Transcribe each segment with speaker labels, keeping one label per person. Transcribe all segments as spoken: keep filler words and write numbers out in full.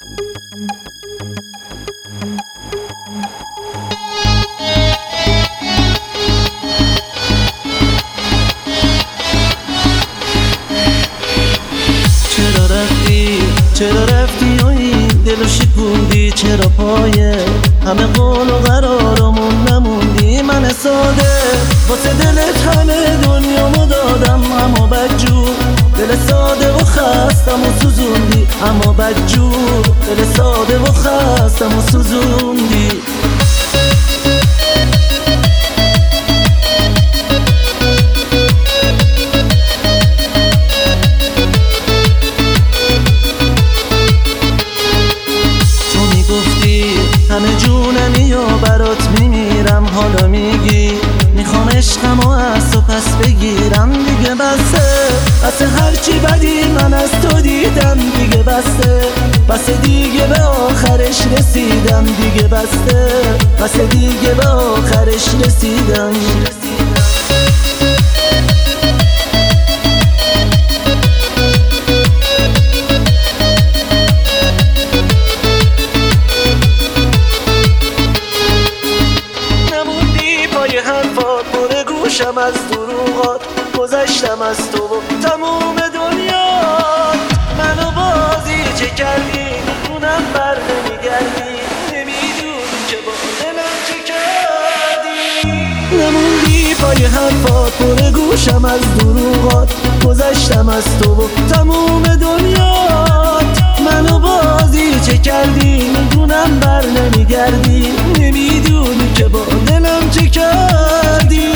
Speaker 1: چرا رفتی چرا رفتی و این دلو شکوندی؟ چرا پایه همه قول و قرارمون نموندی؟ من ساده واسه دلت همه دنیامو دادم، اما بدجور دل ساده و خستم و سوزوندی. اما بدجور دل ساده و خستم و سوزوندی. همه جونمی و برات میمیرم، حالا میگی میخوام عشقم و از تو پس بگیرم. دیگه بسته بسته هرچی بدی من از تو دیدم. دیگه بسته بسته دیگه به آخرش رسیدم. دیگه بسته بسته دیگه به آخرش رسیدم. حرفات پر گوشم از دروغات، گذشتم از تو و تموم دنیات. منو بازی چه کردی میدونم بر نمیگردی، نمیدونی که با دلم چه کردی. نموندی پای حرفات پر گوشم از دروغات، گذشتم از تو و تموم دنیات. منو بازی چه کردی میدونم بر نمیگردی، نمیدونی که با دلم چه کردی.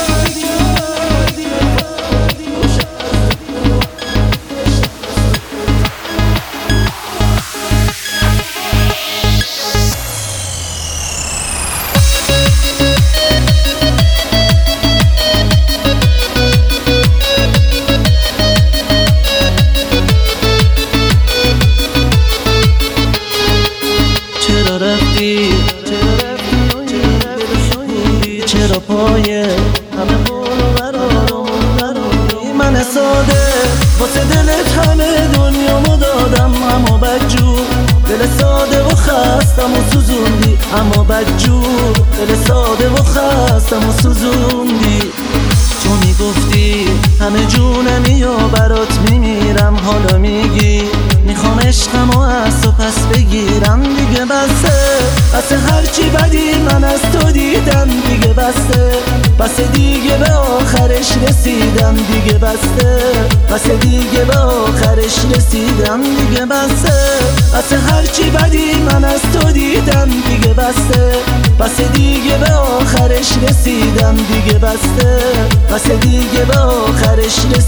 Speaker 1: چرا رفتی چرا پایه همه قول و قرارمون نموندی؟ من ساده واسه دلت همه دنیامو دادم، اما بدجور دل ساده و خستم و سوزوندی. اما بدجور دل ساده و خستم و سوزوندی. تو میگفتی همه جونمی و برات میمیرم، حالا میگی میخوام عشقم و از تو پس بگیرم. دیگه بسته بسته هرچی بدی من از تو دیدم. دیگه بسته بسته دیگه به آخرش رسیدم. دیگه بسته بسته دیگه به آخرش رسیدم. دیگه بسته بسته هرچی بدی من از تو دیدم. دیگه بسته بسته دیگه به آخرش رسیدم. دیگه بسته بسته دیگه به آخرش رسیدم.